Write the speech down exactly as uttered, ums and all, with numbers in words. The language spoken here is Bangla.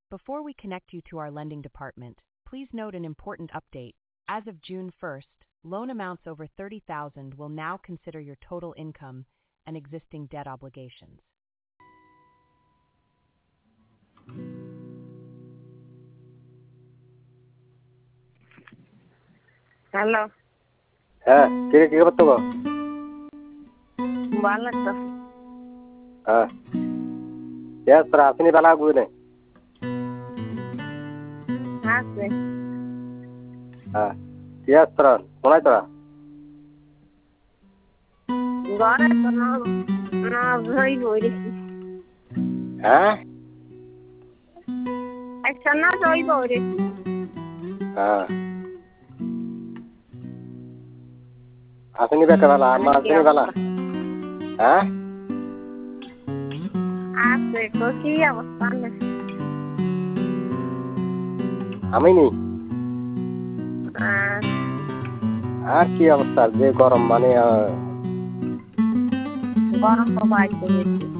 Before we connect you to our lending department, please note an important update. As of June first, loan amounts over thirty thousand will now consider your total income and existing debt obligations. Hello হ্যাঁ, কে কি করতে গো? ভালো তো হ্যাঁ, yes sir, আপনি ভালো আগুনে। আছে হ্যাঁ, yes sir, কোনায় তোরা? ঘরে তো না না ভাই বইরেছি হ্যাঁ? আচ্ছা না যাই বইরেছি হ্যাঁ। আপনি বেকে ভালো, আমার আপনি ভালো। হ্যাঁ? আছে তো কি অবস্থা না আমি নি আহ, আর কি অবস্থা, যে গরম মানে গরম তো বাইতে গেছি